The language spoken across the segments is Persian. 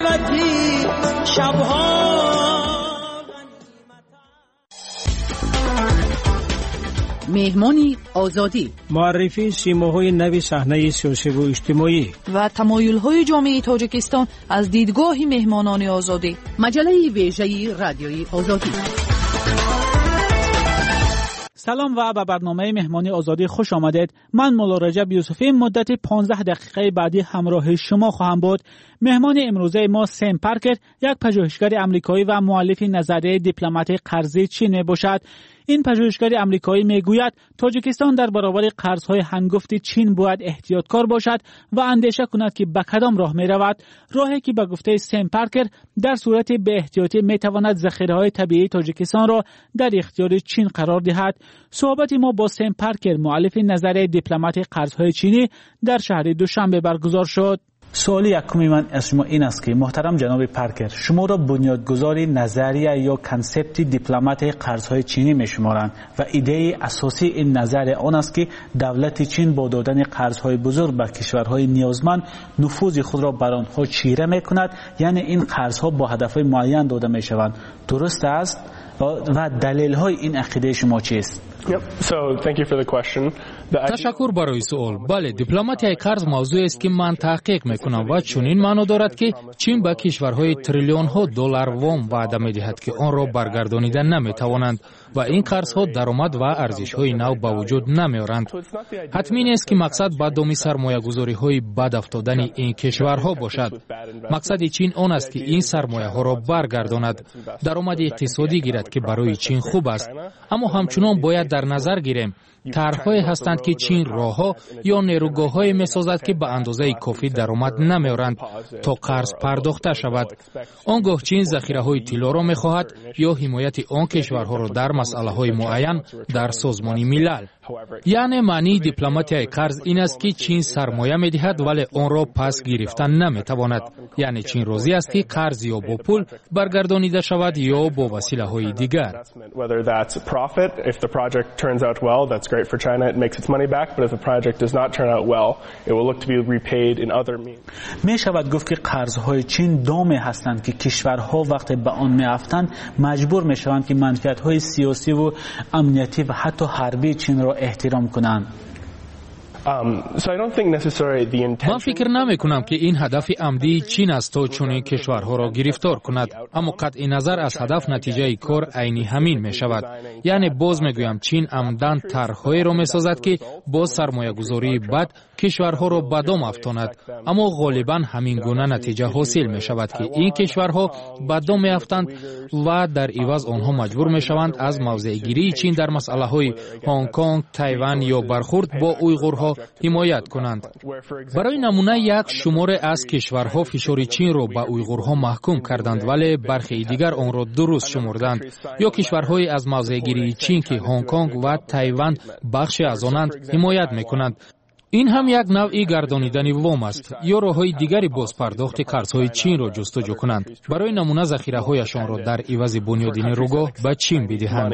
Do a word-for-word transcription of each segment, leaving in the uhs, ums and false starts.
غنیمتی شبها. مهمانی آزادی، معرفی سیماهای نوی صحنه سیاسی و اجتماعی و تمایل‌های جامعه تاجیکستان از دیدگاه مهمانان آزادی. مجله ویژه رادیوی آزادی. سلام و به برنامه مهمانی آزادی خوش آمدید. من مولا رجب یوسفی مدت پانزده دقیقه بعدی همراه شما خواهم بود. مهمان امروزه ما سم پارکر، یک پژوهشگر آمریکایی و مؤلف نظریه دیپلمات قرضی چین می باشد. این پژوهشگر آمریکایی میگوید تاجیکستان در برابر قرض‌های هنگفت چین باید احتیاطکار باشد و اندیشه کند که به کدام راه می رود. راهی که به گفته سم پارکر در صورت به احتیاطی می تواند ذخیره‌های طبیعی تاجیکستان را در اختیار چین قرار دهد. صحبت ما با سم پارکر، مؤلف نظریه دیپلمات قرض‌های چینی، در شهر دوشنبه برگزار شد. سوال یکمی من از شما این است که محترم جناب پارکر، شما را بنیادگذار نظریه یا کانسپت دیپلمات قرض‌های چینی می‌شمارند و ایده اساسی این نظریه آن است که دولت چین با دادن قرض‌های بزرگ به کشورهای نیازمند نفوذ خود را بر آنها چیره می‌کند، یعنی این قرض‌ها با هدف‌های معین داده می‌شوند. درست است؟ و دلیل‌های این عقیده شما چیست؟ تشکر برای سوال. بله، دیپلماتیای قرض موضوعی است که من تحقیق میکنم و چنین معنا دارد که چین به کشورهای تریلیون ها دلار وام وعده میدهد که آن را برگردانیدن نمیتوانند و این قرض ها درآمد و ارزش های نو به وجود نمیارند. حتمی نیست که مقصد به دامی سرمایه گذاری های بد افتادن این کشورها باشد. مقصد چین آن است که این سرمایه ها را برگرداند، درآمد اقتصادی گیرد که برای چین خوب است. اما همچنان باید در نظر گیریم طرح‌هایی هستند که چین راه‌ها یا نیروگاه‌هایی می‌سازد که به اندازه کافی درآمد نمی‌آورند تا قرض پرداخته شود. آنگاه چین ذخیره‌های طلا را می‌خواهد یا حمایت آن کشورها را در مسائل‌های معین در سازمان ملل. یعنی معنی دیپلماتیای قرض این است که چین سرمایه می‌دهد ولی آن را پس گرفتن نمی‌تواند. یعنی چین راضی است که قرض یا با پول برگردانیده شود یا با وسیله‌های دیگر. great for China, it makes its money back, but if the project does not turn out well, it will look to be repaid in other means. می شود گفت که قرض‌های چین دامی هستند که کشورها وقتی به آن می‌افتند مجبور می‌شوند که منفعت‌های سیاسی و امنیتی و حتی حربی چین را احترام کنند. من فکر نمی کنم که این هدف عمدی چین است تا چنین کشورها را گرفتار کند، اما قطع نظر از هدف نتیجه کار عینی همین می شود. یعنی باز می گویم چین عمدن طرح‌هایی را می سازد که با سرمایه گذاری بد کشورها را به دام افکند، اما غالبا همین گونه نتیجه حاصل می شود که این کشورها به دام می افتند و در عوض آنها مجبور می شوند از موضع گیری چین در مسئله های هنگ کنگ، تایوان یا برخورد با اویغورها حمایت کنند. برای نمونه یک شماره از کشورها فشار چین را به اویغورها محکوم کردند ولی برخی دیگر آن را درست شمردند، یا کشورهای از موضع گیری چین که هنگ کنگ و تایوان بخشی از آنند حمایت میکنند. این هم یک نوعی گردانیدن وام است یا راه‌های دیگری باز پرداخت قرض‌های چین را جستجو کنند. برای نمونه ذخیره‌هایشان را در عوض بنیاد نیروگاه به چین بدهند.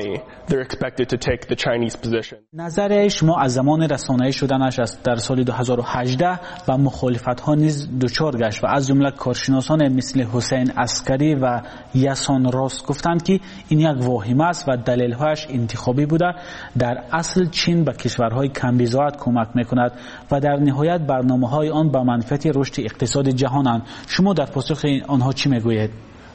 نظر شما از زمان رسانه‌ای شدنش است در سال دو هزار و هجده و مخالفت‌ها نیز دچار گشت و از جمله کارشناسان مثل حسین عسکری و یاسان راست گفتند که این یک واهمه است و دلیل‌هایش انتخابی بوده. در اصل چین به کشورهای کم‌بضاعت کمک می‌کند و در نهایت برنامه‌های آن به منفعت رشد اقتصاد جهانند. شما در پاسخ آنها چی میگویید؟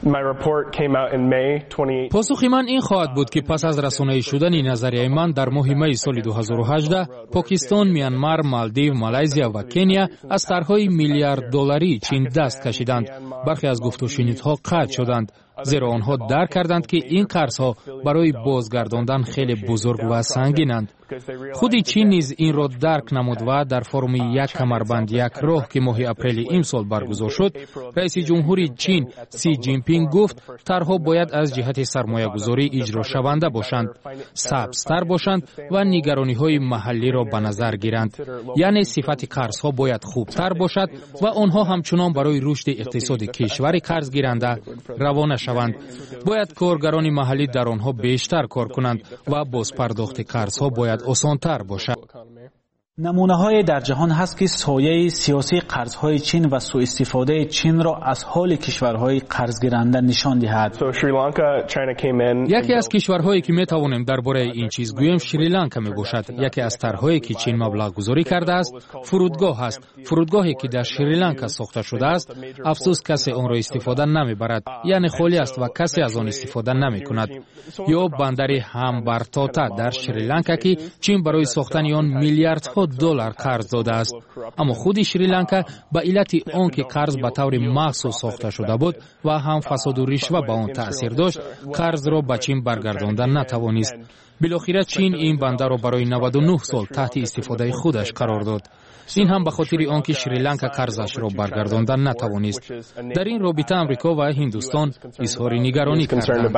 پاسخ من این خواهد بود که پس از رسانه‌ای شدن نظریه من در ماه می سال دو هزار و هجده پاکستان، میانمار، مالدیو، مالایزیا و کنیا از طرح‌های میلیارد دلاری چین دست کشیدند. برخی از گفت و شنیدها قطع شدند، زیرا آنها درک کردند که این قرض‌ها برای بازگرداندن خیلی بزرگ و سنگینند. خودی چین نیز این را درک نمود و در فرم یک کمربند یک راه که ماه اپریل امسال برگزار شد، رئیس جمهوری چین سی جین پینگ گفت طرح‌ها باید از جهت سرمایه‌گذاری اجرا شونده باشند، سبزتر باشند و نگرانی‌های محلی را به نظر گیرند. یعنی صفت قرض‌ها باید خوبتر باشد و آنها همچنان برای رشد اقتصاد کشور قرض گیرنده روانه شوند. باید کارگران محلی در آنها بیشتر کار کنند و باز پرداخت قرض‌ها باید آسان‌تر باشد. نمونه‌های در جهان هست که سایه سیاسی قرض‌های چین و سوء استفاده چین را از حال کشورهای قرضگیرنده نشان دهد. یکی از کشورهایی که می‌توانیم درباره این چیز گوییم شریلانکا میباشد. یکی از طرح‌هایی که چین مبلغ گذاری کرده است فرودگاه است. فرودگاهی که در شریلانکا ساخته شده است، افسوس کسی آن را استفاده نمی‌برد، یعنی خالی است و کسی از آن استفاده نمی‌کند. یا بندری همبرتاتا در شریلانکا که چین برای ساختن آن میلیاردها دلار قرض داده است، اما خود شریلانکا به علت آنکه قرض به طور مخصوص ساخته شده بود و هم فساد و رشوه به آن تأثیر داشت، قرض را به چین برگرداندن نتوانست. بالاخره چین این بندر را برای نود و نه سال تحت استفاده خودش قرار داد. این هم به خاطر آنکه شریلانکا قرضش را برگرداندن نتوانست. در این رابطه آمریکا و هندوستان اظهار نگرانی کردند.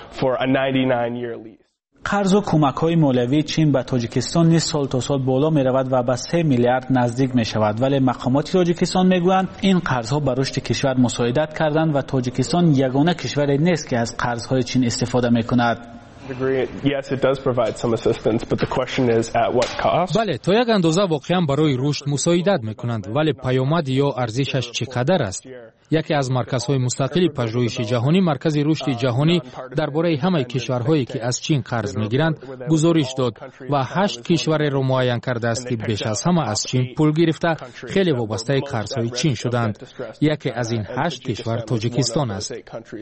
قرض و کمک‌های مالیوی چین به تاجیکستان نیز سال تا سال بالا می‌رود و به سه میلیارد نزدیک می‌شود، ولی مقامات تاجیکستان می‌گویند این قرض‌ها به رشد کشور مساعدت کردند و تاجیکستان یگانه کشوری نیست که از قرض‌های چین استفاده می‌کند. بله، تا یک اندازه واقعا برای رشد مساعدت میکنند، ولی پیامد یا ارزشش چقدر است؟ یکی از مرکزهای مستقل پژوهش جهانی، مرکز رشد جهانی درباره همه کشورهایی که از چین قرض میگیرند گزارش داد و هشت کشور را معین کرده است که بیش از همه از چین پول گرفته خیلی وابسته قرضهای چین شدند. یکی از این هشت کشور تاجیکستان است.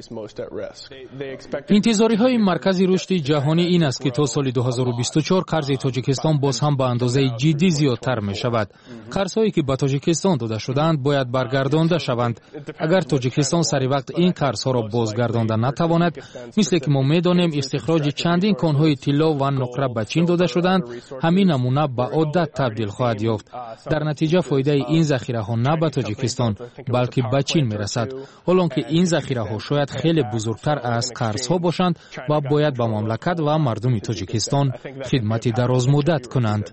انتظاری های مرکز رشد جهانی این است که تا سال دو هزار و بیست و چهار قرض تاجیکستان باز هم به اندازه جدی زیادتر می شود. قرضهایی که به تاجیکستان داده شدند باید برگردانده شوند. اگر تاجیکستان سری وقت این قرضها را بازگردانده نتواند، مثل که ما می‌دانیم استخراج چندین کان‌های طلا و نقره به چین داده شدند، همین نمونه به عادت تبدیل خواهد یافت. در نتیجه فایده این ذخیره‌ها نه به تاجیکستان بلکه به چین می‌رسد، حالانکه این ذخیره‌ها شاید خیلی بزرگتر از قرضها باشند و باید به مملکت و مردم تاجیکستان خدمت دراز مدت کنند.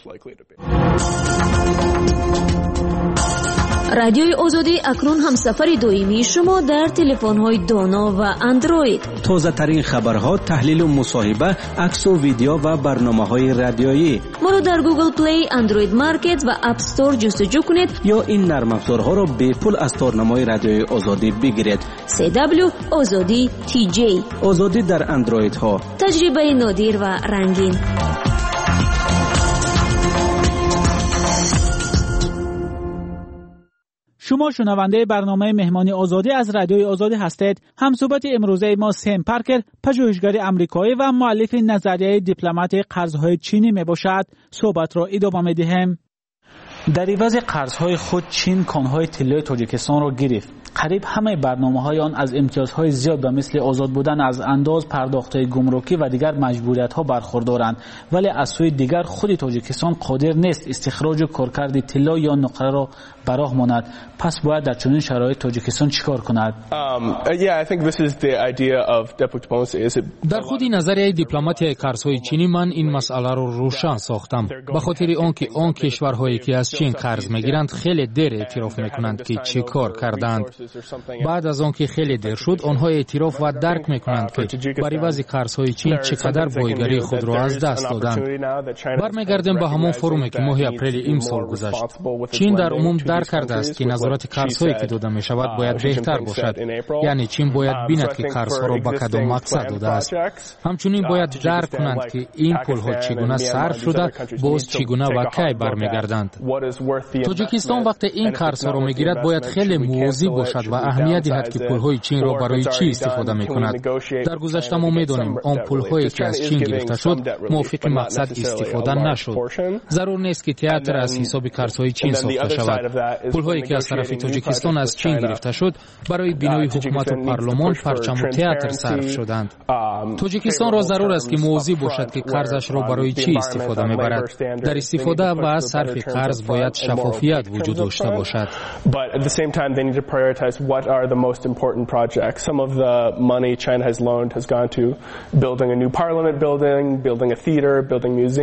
رادیوی آزادی اکنون هم سفر دائمی شما در تلفن‌های دانا و اندروید. تازه ترین خبرها، تحلیل و مصاحبه، عکس و ویدیو و برنامه‌های رادیویی. ما رو در گوگل پلی، اندروید مارکت و اپ استور جستجو کنید یا این نرم افزارها را به پول از تارنمای رادیوی آزادی بگیرید. سی دبلیو آزادی تی جی. آزادی در اندروید ها. تجربه نادر و رنگین. شما شنونده برنامه مهمانی آزادی از رادیوی آزادی هستید. همصحبت امروزه ما سم پارکر، پژوهشگر آمریکایی و مؤلف نظریه دیپلمات قرض‌های چینی میباشد. صحبت را ادامه میدهیم. در عوض قرض‌های خود چین کان‌های طلای تاجیکستان را گرفت. قریب همه برنامه‌های آن از امتیازهای زیاد به مثل آزاد بودن از انداز، پرداخت‌های گمرکی و دیگر مجبوریت‌ها برخوردارند، ولی از سوی دیگر خود تاجیکستان قادر نیست استخراج و کارکرد طلا یا نقره را به راه ماند. پس باید در چنین شرایط تاجیکستان چیکار کند؟ در خود نظریه دیپلماتی قرض‌های چینی من این مسئله را رو روشن ساختم، به خاطر آنکه آن کشورهایی که از چین قرض می‌گیرند خیلی دیر اعتراف می‌کنند که چه کار کردند. بعد از آنکه خیلی دیر شد، آنها اعتراف و درک می‌کنند که برای وضع قرض‌های چین چقدر بایگری خود را از دست دادند. برمیگردیم به همون فرومی که ماه اپریل امسال گذشت. چین در عموم درک کرده است که نظارت قرض‌هایی که داده می‌شود باید بهتر باشد. یعنی چین باید بیند که قرض‌ها را به کدام مقصد داده است. همچنین باید درک کنند که این پول‌ها چگونه صرف شده، باز چگونه و کی برمیگردند. تاجیکستان وقتی این قرض‌ها را می‌گیرد باید خیلی مواظب باشد و اهمیت دهد که پول‌های چین را برای چی استفاده می‌کند. در گذشته ما می‌دانیم آن پول‌هایی که از چین گرفته شد موافق مقصد استفاده نشد. ضرور نیست که تئاتر از حساب قرض‌های چین ساخته شود. پول‌هایی که از طرف تاجیکستان از چین گرفته شد برای بینایی حکومت و پارلمان، پرچم و تئاتر صرف شدند. تاجیکستان را ضرور است که مواظب باشد که قرضش را برای چی استفاده می‌برد. در استفاده و صرف قرض باید شفافیت وجود داشته باشد. prioritize what are the most important projects. Some of the money China has loaned has gone to building a new parliament building, building a theater, building a museum.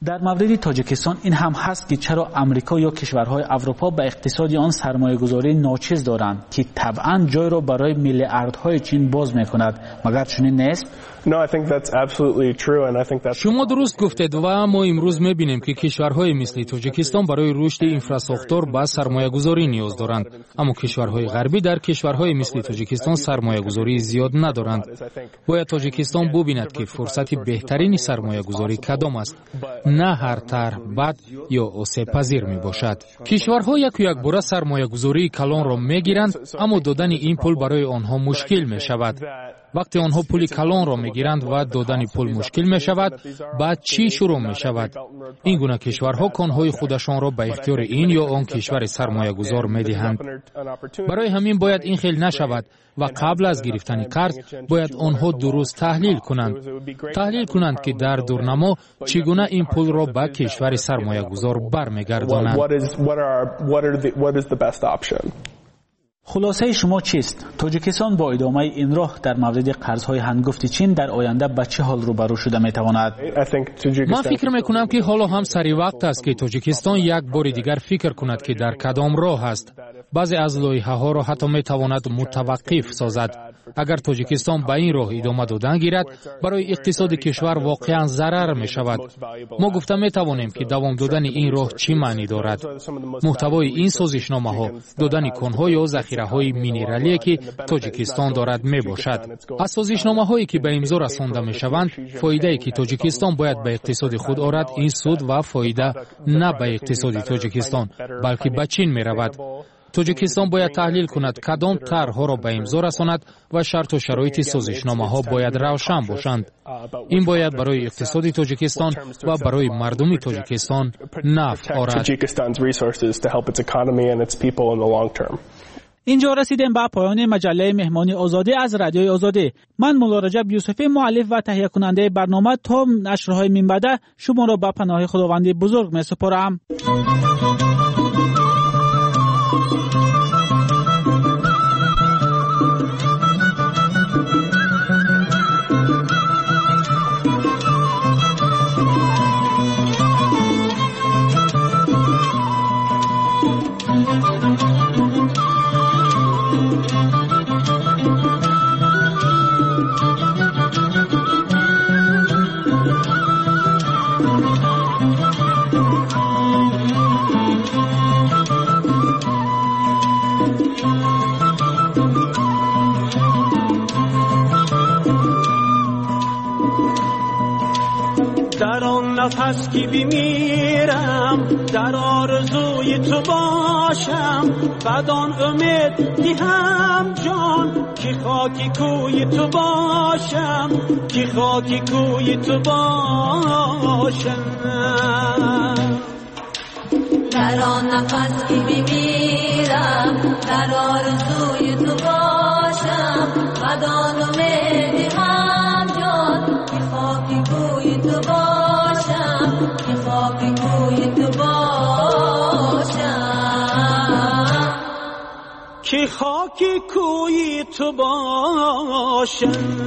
در مورد تاجیکستان این هم هست که چرا امریکا یا کشورهای اروپا به اقتصاد آن سرمایه‌گذاری ناچیز دارند که طبعاً جای را برای میلیاردهای چین باز می‌کند، مگر چنین نیست؟ No, I think that's absolutely true and I think that's شما درست گفتید و ما امروز می‌بینیم که کشورهای مثل تاجیکستان برای رشد اینفراستراکچور با سرمایه‌گذاری نیاز دارند، اما کشورهای غربی در کشورهای مثل تاجیکستان سرمایه‌گذاری زیاد ندارند. باید تاجیکستان ببیند که فرصت بهترین سرمایه‌گذاری کدام است، نه هر طرح بد یا آسیب‌پذیر میباشد. کشورها یک یک باره سرمایه‌گذاری کلان را میگیرند، اما دادن این پول برای آنها مشکل میشود. وقتی آنها پول کلان را میگیرند و دادن پول مشکل میشود، بعد چی شروع میشود؟ این گونه کشورها کانهای خودشان را به اختیار این یا آن کشور سرمایه‌گذار میدهند. برای همین باید این خیل نشود و قبل از گرفتن قرض باید آنها درست تحلیل کنند. تحلیل کنند که در دورنما چگونه این پول را به کشور سرمایه‌گذار برمیگردانند. خلاصه شما چیست؟ تاجیکستان با ادامه این راه در مورد قرض‌های هنگفت چین در آینده به چه حال روبرو شده می‌تواند؟ من فکر می‌کنم که حالا هم سری وقت است که تاجیکستان یک بار دیگر فکر کند که در کدام راه است. بعضی از لایحه‌ها را حتی می‌تواند متوقف سازد. اگر تاجیکستان به این راه ادامه دادن گیرد، برای اقتصاد کشور واقعا ضرر می‌شود. ما گفته می‌توانیم که دوام دادن این راه چی معنی دارد. محتوای این سازشنامه‌ها دادن کان‌ها یا ذخیره‌های مینرالی که تاجیکستان دارد میباشد. از سازشنامه‌هایی که به امضا رسانده میشوند، فایده‌ای که تاجیکستان باید به اقتصاد خود آورد، این سود و فایده نه به اقتصاد تاجیکستان بلکه به چین میرود. تاجیکستان باید تحلیل کند کدام طرح‌ها را به امضا رساند و شرط و شرایط سازشنامه‌ها باید روشن باشند. این باید برای اقتصاد تاجیکستان و برای مردم تاجیکستان نفع آورد. اینجا رسیدیم به پایان مجله مهمانی آزادی از رادیوی آزادی. من مولا رجب یوسفی، مؤلف و تهیه کننده برنامه، تا نشرهای من بعد شما را به پناه خداوند بزرگ می سپارم. نفس که بمیرم در آرزوی تو باشم، بدان امید دهم جان که خاکی کوی تو باشم، که خاکی کوی تو باشم. در آن نفس که بمیرم در آرزوی تو باشم، بدان امید دهم جان که خاکی کوی تو باشم، که خاکی کوی تو باشم، که خاکی کوی تو باشم.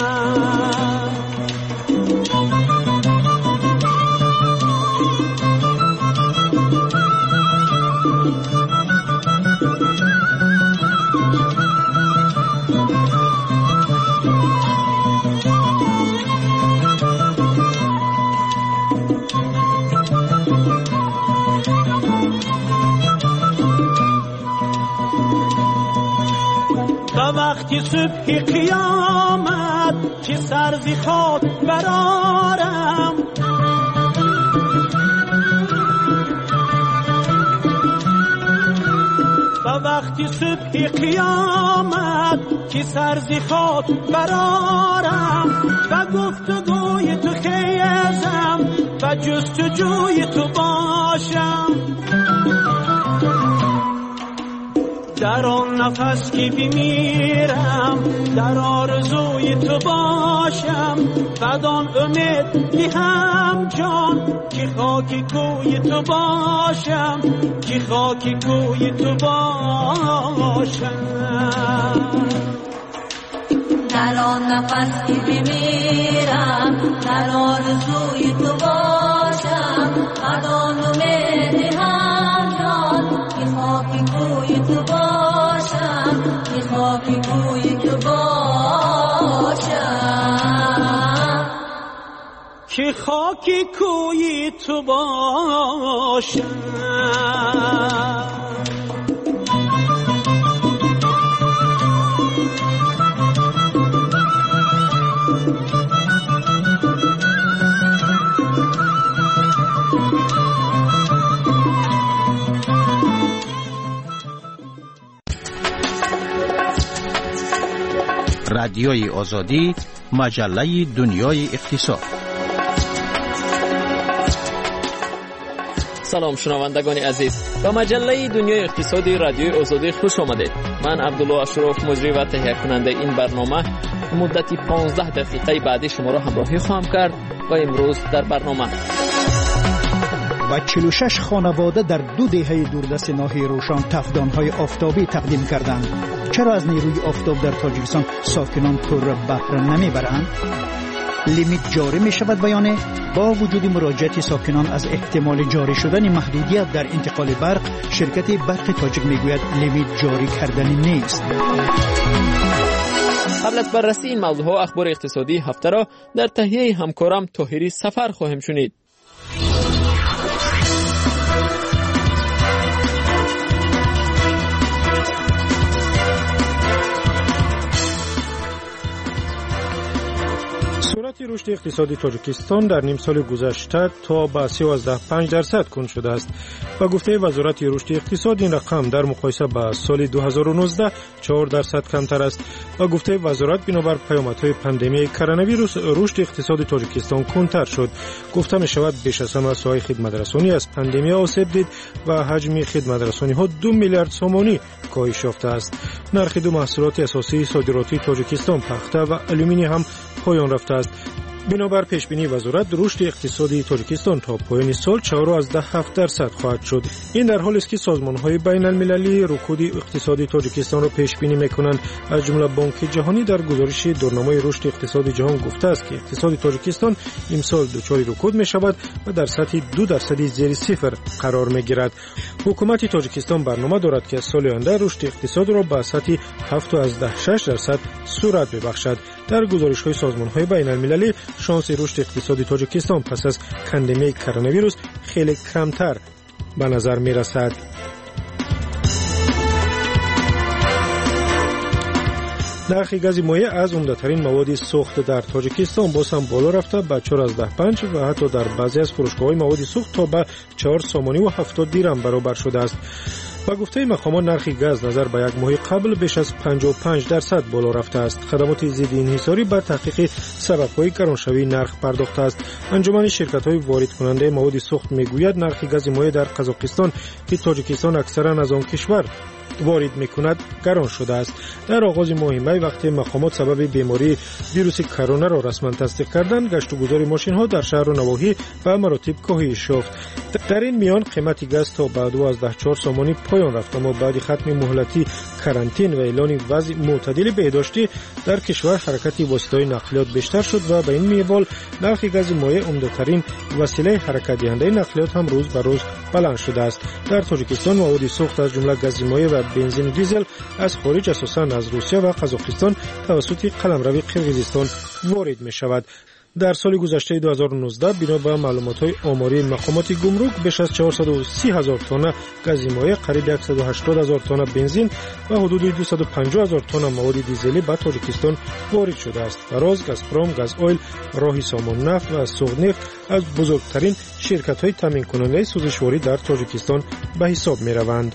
وقتی صبح قیامت که سرزی خود برارم، و وقتی صبح قیامت که سرزی خود برارم، و گفتگوی تو خیزم و جستجوی تو باشم. در آن نفس که بمیرم در آرزوی تو باشم، بدان امید دهم جان که خاکی کوی تو باشم، که خاکی کوی تو باشم. در آن نفس که بمیرم در آرزوی تو باشم، آرزوی تو باشم که خاکی کوی تو باشم رادیوی آزادی، مجله دنیای اقتصاد. سلام شنوندگان عزیز، به مجله دنیای اقتصادی رادیوی آزادی خوش آمدید. من عبدالله اشرف مجری و تهیه کننده این برنامه مدتی پانزده دقیقه بعدی شما را همراهی خواهم کرد و امروز در برنامه و چهل و شش خانواده در دو دهه دوردست ناحیه روشن تفدان‌های آفتابی تقدیم کردند. چرا از نیروی آفتاب در تاجیکستان ساکنان پر بهره نمیبرند؟ لیمیت جاری می شود بیانه با وجود مراجعت ساکنان از احتمال جاری شدن محدودیت در انتقال برق، شرکت برق تاجیک میگوید لیمیت جاری کردنی نیست. قبل از بررسی این موضوع ها اخبار اقتصادی هفته را در تهیه همکارم طاهری سفر خواهیم شنید. سرعت رشد اقتصادی تاجیکستان در نیم سال گذشته تا به سیزده و پنج درصد کند شده است. با گفته وزارت رشد اقتصاد این رقم در مقایسه با سال دو هزار و نوزده چهار درصد کمتر است. با گفته وزارت بنابر پیامدهای پاندمی کرونا ویروس رشد اقتصاد تاجیکستان کندتر شد. گفته می شود بیش از همه ساحه خدمترسانی از پاندمی آسیب دید و حجم خدمترسانی ها دو میلیارد سومانی کاهش یافته است. نرخ دو محصولات اساسی صادراتی تاجیکستان پخته و آلومینی هم پایان رفته است. بنابر پیشبینی وزارت رشد اقتصادی تاجیکستان تا پایان سال چهار و هفت درصد خواهد شد. این در حالی است که سازمان‌های بین المللی رکود اقتصادی تاجیکستان را پیش بینی می‌کنند. از جمله بانک جهانی در گزارش دورنامه رشد اقتصادی جهان گفته است که اقتصاد تاجیکستان امسال دچار رکود می‌شود و در سطح دو درصدی زیر صفر قرار می‌گیرد. حکومت تاجیکستان برنامه دارد که سال آینده رشد اقتصاد را به سطح هفت و شش درصد سرعت ببخشد. در گزارش‌های سازمان‌های بین المللی شانس رشد اقتصادی تاجیکستان پس از پاندمی کرونا ویروس خیلی کمتر به نظر می‌رسد. نرخ گاز مایع از عمده‌ترین مواد سوخت در تاجیکستان باز هم بالا رفته به چهار و پنج و حتی در بعضی از فروشگاه‌های مواد سوخت تا به چهار سومانی و هفتاد دیرم برابر شده است. با گفته مقامات نرخ گاز نظر به یک ماه قبل بیش از پنجاه و پنج درصد بالا رفته است. خدمات ضد انحصاری به تحقیق سبب‌های گرانشوی نرخ پرداخته است. انجمن شرکت‌های وارد کننده مواد سوخت میگوید نرخ گاز مایع در قزاقستان که تاجیکستان اکثرا از آن کشور وارد میکند گران شده است. در آغاز ماه می وقتی مقامات سبب بیماری ویروس کرونا را رسما تصدیق کردند، گشت و گذار ماشین ها در شهر و نواحی به مراتب کاهش یافت. در این میان قیمت گاز تا به دوازده و چهار سومانی پایان رفت، اما بعد ختم مهلتی کرانتین و اعلان وضع معتدل بهداشتی در کشور حرکت واسطه‌های نقلیات بیشتر شد و به این میوال نرخ گاز مایع عمده‌ترین وسیله حرکت دهنده نقلیات هم روز به روز بلند شده است. در تاجیکستان مواد سوخت از جمله گاز مایع و بنزین و دیزل از خارج اساساً از روسیه و قزاقستان توسط قلمرو قرقیزستان وارد می شود. در سال گذشته دو هزار و نوزده بنا به معلومات‌های آماری مقامات گمرک بیش از چهارصد و سی هزار تن گاز مایع، قریب صد و هشتاد هزار تن بنزین و حدود دویست و پنجاه هزار تن مواد دیزلی به تاجیکستان وارد شده است. فراز، گازپروم، گاز اویل، راهی سامان نفت و سوغنفت از بزرگترین شرکت‌های تامین کننده سوزشواری در تاجیکستان به حساب می‌روند.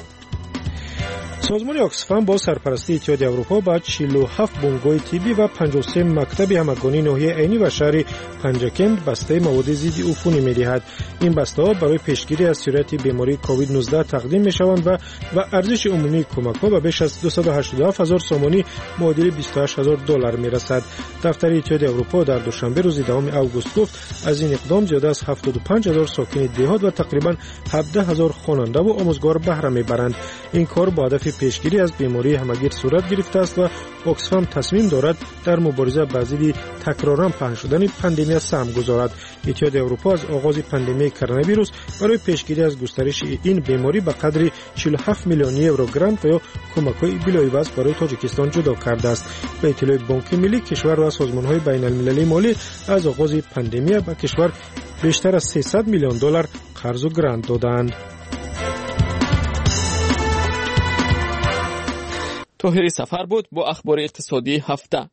سازمان آکسفام با سرپرستی اتحادیه اروپا با چهل و هفت بنگاه طبی و پنجاه و سه مکتب همگانی ناحیه عینی و شهر پنجکند بسته مواد ضد عفونی می‌دهد. این بسته‌ها برای پیشگیری از سرایت بیماری کووید نوزده تقدیم می‌شوند و و ارزش عمومی کمک‌ها به بیش از دویست و هشتاد و هفت هزار سومانی معادل بیست و هشت هزار دلار می‌رسد. دفتر اتحادیه اروپا در دوشنبه روز دوم آگوست گفت از این اقدام زیاده از هفتاد و پنج هزار ساکن دهات و تقریباً هفده هزار خواننده و آموزگار بهره می‌برند. این کار با هدف پیشگیری از بیماری همگیر صورت گرفته است و اکسفام تصمیم دارد در مبارزه با ضد تکرارا پهن شدن پاندمی سهم گذارد. اتحادیه اروپا از آغاز پاندمی کرونا ویروس برای پیشگیری از گسترش این بیماری به قدر چهل و هفت میلیون یورو گرانت و یا کمک‌های بلایوز برای تاجیکستان جدا کرده است. به اطلاع بانک ملی کشور و سازمان‌های بین‌المللی مالی از آغاز پاندمی به کشور بیشتر از سیصد میلیون دلار قرض و گرانت دادند. طاهری سفر بود با اخبار اقتصادی هفته.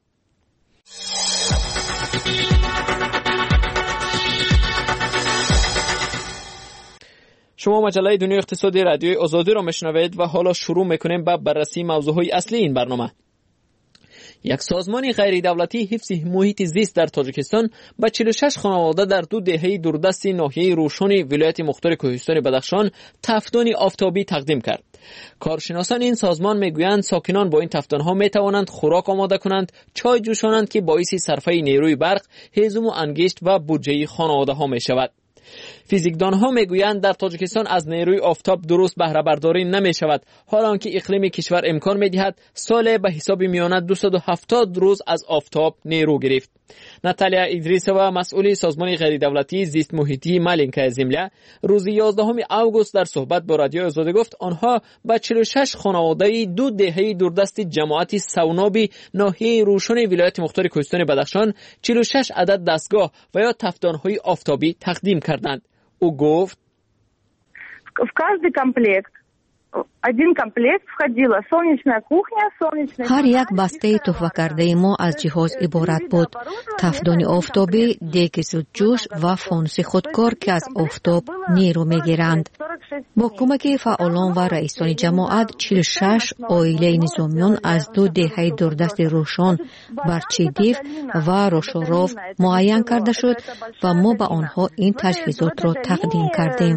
شما مجله دنیای اقتصادی رادیوی آزادی را میشنوید و حالا شروع میکنیم با بررسی موضوعهای اصلی این برنامه. یک سازمان غیر دولتی حفظ محیط زیست در تاجیکستان به چهل و شش خانواده در دو دهه دوردست ناحیه روشن ولایت مختار کوهستان بدخشان تفدان آفتابی تقدیم کرد. کارشناسان این سازمان میگویند ساکنان با این تفدانها میتوانند خوراک آماده کنند، چای جوشانند که باعث صرفه نیروی برق، هیزم و انگشت و بودجه خانواده ها می شود. فیزیکدان ها میگویند در تاجیکستان از نیروی آفتاب درست بهره برداری نمی شود، حالانکه اقلیم کشور امکان می دهد سال به حساب میانه دویست و هفتاد روز از آفتاب نیرو گرفت. ناتالیا ایدریسووا مسئول سازمان غیر دولتی زیست محیطی مالینکا زمله روز یازدهم اوگوست در صحبت با رادیو آزادی گفت آنها با چهل و شش خانواده دو دهه دوردست جماعت سونابی ناحیه روشن ولایت مختار کوهستان بدخشان چهل و شش عدد دستگاه و یا تفدان‌های آفتابی تقدیم کردند. او گفت в каждый комплект один комплект входила солнечная кухня, солнечная. هر یک بسته تحفه کرده ما از جهاز عبارت بود: تفدان آفتابی، دیگ زودجوش و فانوس خودکار که از آفتاب نیرو میگیرند. با کمک فعالان و رئیسان جماعت چهل و شش عائله نظامیان از دو دهه دوردست روشن برچیدیف و روشوروف معین کرده شد و ما به آنها این تجهیزات را تقدیم کردیم.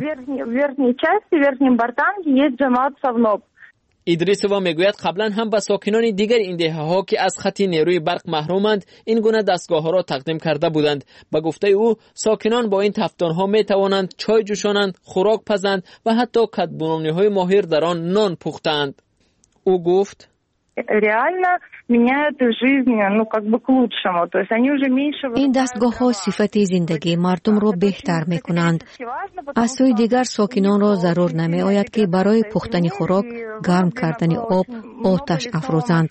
ایدریسووا میگوید قبلا هم به ساکنان دیگر این دهه ها که از خط نیروی برق محرومند این گونه دستگاه ها را تقدیم کرده بودند. به گفته او ساکنان با این تفدان ها می توانند چای جوشانند، خوراک پزند و حتی کدبنانی های ماهر در آن نان پختند. او گفت این دستگاه ها صفت زندگی مردم را بهتر می کنند. از سوی دیگر ساکنان را ضرور نمی آید که برای پختن خوراک گرم کردن آب آتش افروزند.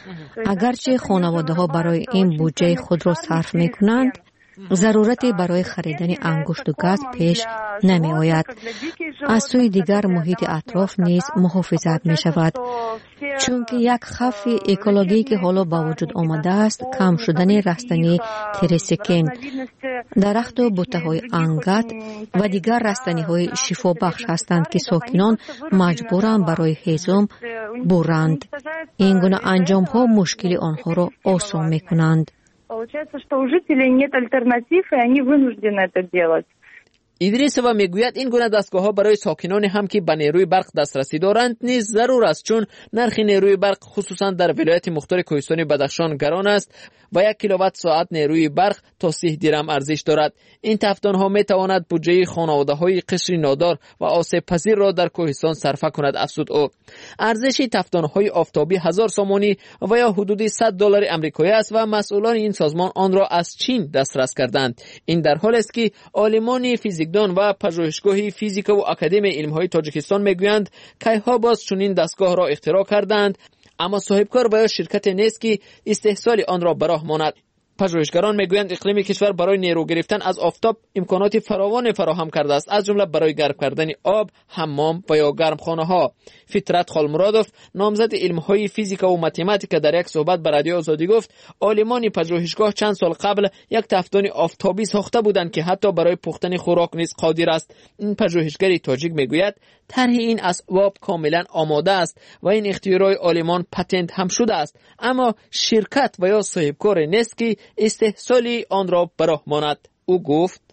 اگرچه خانواده ها برای این بودجه خود را صرف می کنند، ضرورتی برای خریدن انگشت و گاز پیش نمی آید. از سوی دیگر محیط اطراف نیز محافظت می شود، چون که یک خف اکولوژی که حالا با وجود آمده است کم شدن رستنی تریسکین، درخت و بوته های انگت و دیگر رستنی های شفا بخش هستند که ساکنان مجبورند برای هضم برند. این گونه انجام ها مشکل آنها را آسان می کنند. Получается, что у жителей нет альтернатив, и они вынуждены это делать. ایدریسووا میگوید این گونه دستگاه ها برای ساکنان هم که به نیروی برق دسترسی دارند نیز ضرور است، چون نرخ نیروی برق خصوصا در ولایت مختار کوهستان بدخشان گران است و یک کیلووات ساعت نیروی برق تا سی درم ارزش دارد. این تفدان ها می تواند بودجه خانواده های قشر نادار و آسیب پذیر را در کوهستان صرفه کند. افزود او ارزش تفدان های آفتابی هزار سامانی و یا حدود صد دلار آمریکایی است و مسئولان این سازمان آن را از چین دسترس کردند. این در حالی است که عالمان فیزیک و پژوهشگاه فیزیک و اکادمی علم‌های تاجیکستان میگویند کیها باز چنین دستگاه را اختراع کردند، اما صاحبکار و یا شرکت نیست که استحصال آن را براه ماند. پژوهشگران میگویند اقلیم کشور برای نیرو گرفتن از آفتاب امکانات فراوان فراهم کرده است، از جمله برای گرم کردن آب، حمام و یا گرمخانه ها. فطرت خالمرادوف نامزد علم‌های فیزیک و متماتیک در یک صحبت با رادیو آزادی گفت عالمان پژوهشگاه چند سال قبل یک تفدان آفتابی ساخته بودند که حتی برای پختن خوراک نیز قادر است. این پژوهشگر تاجیک میگوید طرح این اسباب کاملا آماده است و این اختراع عالمان پتنت هم شده است، اما شرکت و یا صاحبکار نیست که استحصالی آن را براه ماند. او گفت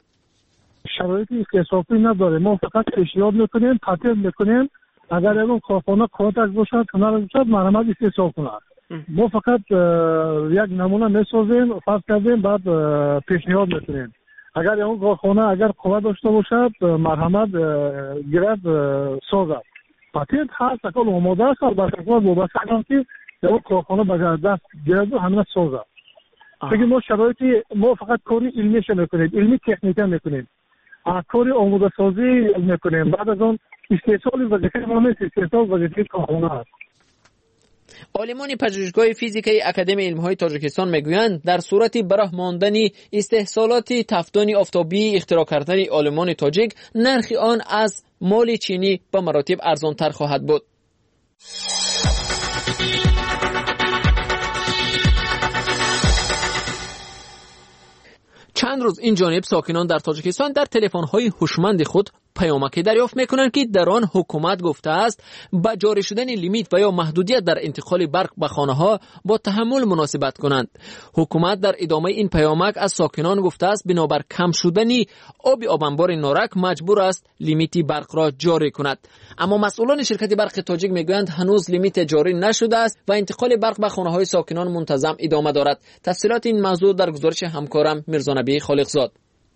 شرایطی اختصاصی نداره، ما فقط پیشنهاد میکنیم، پتنت میکنیم اگر اون کارخانه کارتش باشد هنر باشد مرمت استحصال کند. ما فقط یک نمونه میسازیم، فرض کردیم، بعد پیشنهاد میکنیم اگر اون کارخانه اگر قوت داشته باشد مرحمت گرد سازد. پاتنت هست اکل آماده است البته کار وابسته هم که در کارخانه به دست گیرد و همه سازه. بگیم ما شرایطی ما فقط کاری علمیش میکنیم، علمی تکنیکا میکنیم، کاری آماده سازی میکنیم. بعد از اون استحصال وظیفه ما نیست، استحصال وظیفه کارخانه است. عالمان پژوهشگاه فیزیکی اکادمی علم‌های تاجیکستان میگویند در صورت براه ماندن استحصالات تفدان آفتابی اختراع کردن عالمان تاجیک، نرخ آن از مال چینی به مراتب ارزان‌تر خواهد بود. چند روز این جانب ساکنان در تاجیکستان در تلفن‌های هوشمند خود پیامکی دریافت می‌کنند که در آن حکومت گفته است با جاری شدن لیمیت و یا محدودیت در انتقال برق به خانه‌ها با تحمل مناسبت کنند. حکومت در ادامه این پیامک از ساکنان گفته است بنابر کم شدن آب آبانبار نارک مجبور است لیمیت برق را جاری کند. اما مسئولان شرکت برق تاجیک میگویند هنوز لیمیت جاری نشده است و انتقال برق به خانه‌های ساکنان منتظم ادامه دارد. تفصیلات این موضوع در گزارش همکارم میرزا نبی خالقزاد.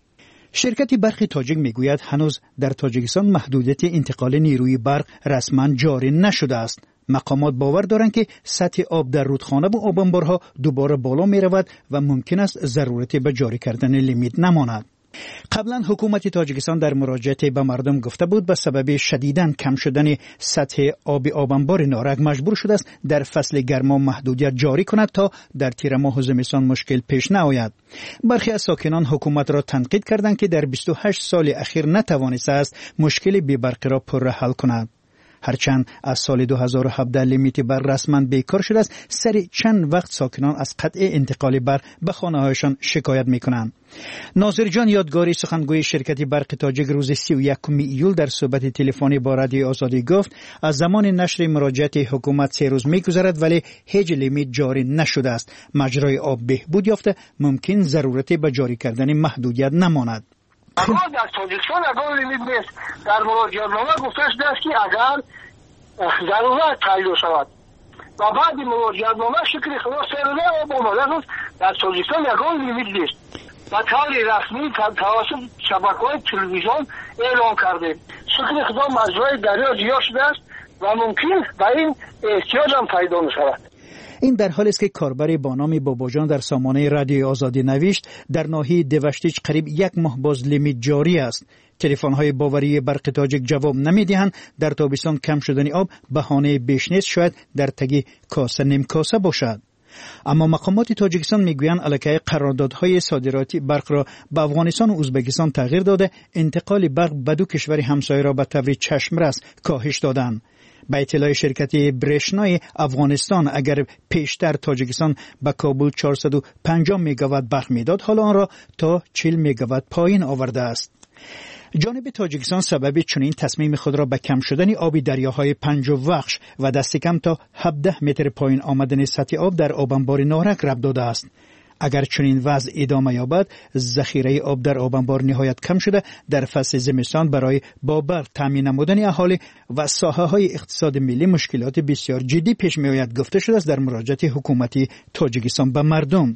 شرکت برق تاجیک میگوید هنوز در تاجیکستان محدودیت انتقال نیروی برق رسما جاری نشده است. مقامات باور دارند که سطح آب در رودخانه و آبانبارها دوباره بالا می رود و ممکن است ضرورت به جاری کردن لیمیت نماند. قبلا حکومت تاجیکستان در مراجعه به مردم گفته بود به سبب شدیداً کم شدن سطح آب آبانبار نارک مجبور شده است در فصل گرما محدودیت جاری کند تا در تیر ماه و زمستان مشکل پیش نیاید. برخی از ساکنان حکومت را تنقید کردند که در بیست و هشت سال اخیر نتوانسته است مشکل بی برق را پر حل کند. هرچند از سال دو هزار و هفده لیمیت برق رسما بیکار شده است، سر چند وقت ساکنان از قطع انتقال برق به خانه‌هایشان شکایت می‌کنند. ناظر جان یادگاری سخنگوی شرکت برق تاجیک روز سی و یکم ایول در صحبت تلفنی با رادیوی آزادی گفت از زمان نشر مراجعه حکومت سه روز می‌گذرد ولی هیچ لیمیت جاری نشده است. مجرای آب بهبود یافته، ممکن ضرورت به جاری کردن محدودیت نماند. اما در تاجیکستان اگر لیمیت نیست، در مراجعه‌نامه گفته شده است که اگر ضرورت تعیین شود و بعد مراجعه‌نامه شکل خلاص سرده آب آماده است، در تاجیکستان اگر لیمیت نیست و طور رسمی توسط شبکه‌های تلویزیون اعلام کرده شکل خدا مجرای دریا زیاد شده است و ممکن به این احتیاج هم پیدا می‌شود. این در حالی است که کاربر با نام باباجان در سامانه رادیوی آزادی نوشت در ناحیه دوشتیج قریب یک ماه باز لیمیت جاری است. تلفن‌های باوری برق تاجیک جواب نمی‌دهند. در تابستان کم شدن آب بهانه بیش نیست، شاید در تگی کاسه نیم کاسه باشد. اما مقامات تاجیکستان میگویند علاقه قراردادهای صادراتی برق را به افغانستان و ازبکستان تغییر داده، انتقال برق به دو کشور همسایه را به طور چشمرس کاهش دادند. به اطلاع شرکت برشنای افغانستان اگر پیشتر تاجیکستان به کابل چهارصد و پنجاه مگاوات برق میداد، حالا آن را تا چهل مگاوات پایین آورده است. جانب تاجیکستان سبب چنین تصمیم خود را به کم شدن آب دریاهای پنج وخش و دست کم تا هفده متر پایین آمدن سطح آب در آبانبار نارک ربط داده است. اگر چنین وضع ادامه یابد، ذخیره آب در آبانبار نهایت کم شده در فصل زمستان برای با برق تامین نمودن اهالی و ساحه‌های اقتصاد ملی مشکلات بسیار جدی پیش می‌آید، گفته شده است در مراجعه حکومتی تاجیکستان به مردم.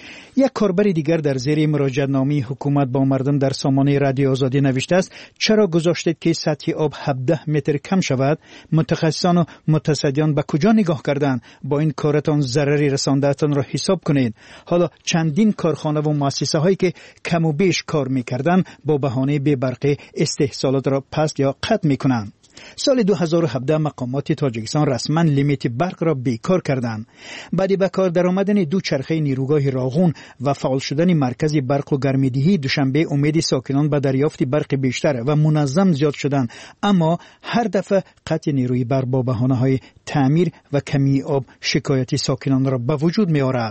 یک کاربر دیگر در زیر مراجعه‌نامه حکومت با مردم در سامانه رادیو آزادی نوشته است چرا گذاشتید که سطح آب هفده متر کم شود؟ متخصصان و متصدیان به کجا نگاه کردند؟ با این کارتان ضرری رسانده‌تان را حساب کنید. حالا چندین کارخانه و مؤسسه هایی که کم و بیش کار می‌کردند با بهانه بی برقی استحصالات را پست یا قطع می‌کنند. سال دو هزار و هفده مقامات تاجیکستان رسما لیمیت برق را بیکار کردند. بعد به کار درآمدن دو چرخه نیروگاه راغون و فعال شدن مرکز برق و گرمایدهی دوشنبه امید ساکنان به دریافت برق بیشتر و منظم زیاد شدند، اما هر دفعه قطع نیروی برق با بهانه‌های تعمیر و کمی آب شکایت ساکنان را به وجود می‌آورد.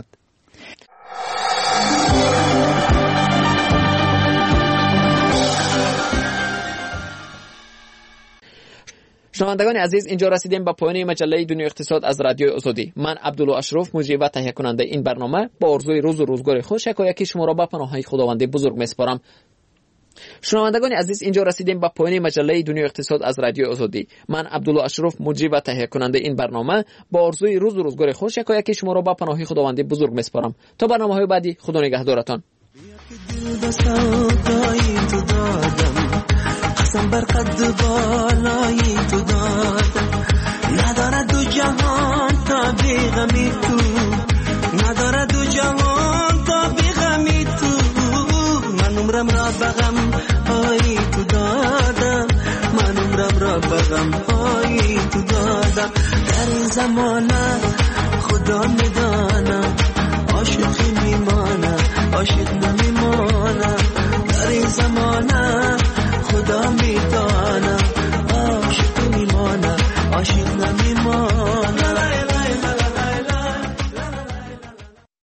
شنوندگان عزیز، اینجا رسیدیم به پایان مجله دنیای اقتصاد از رادیوی آزادی. من عبدالله اشرف مجری و تهیه کننده این برنامه با آرزوی روز و روزگار خوش یکایک شما را به پناه خداوند بزرگ میسپارم. شنوندگان عزیز، اینجا رسیدیم به پایان مجله دنیای اقتصاد از رادیوی آزادی. من عبدالله اشرف مجری و تهیه کننده این برنامه با آرزوی روز و روزگار خوش یکایک شما را به پناه خداوند بزرگ میسپارم. تا برنامه‌های بعدی، خدا نگهدارتان. رفتم بر قد بالای تو دادم نداره دو جهان تا بی غمی تو نداره دو جهان تا بی غمی تو من عمرم را بغم های تو دادم من عمرم را بغم های تو دادم در این زمانه خدا میدانم عاشقی میمانم عاشق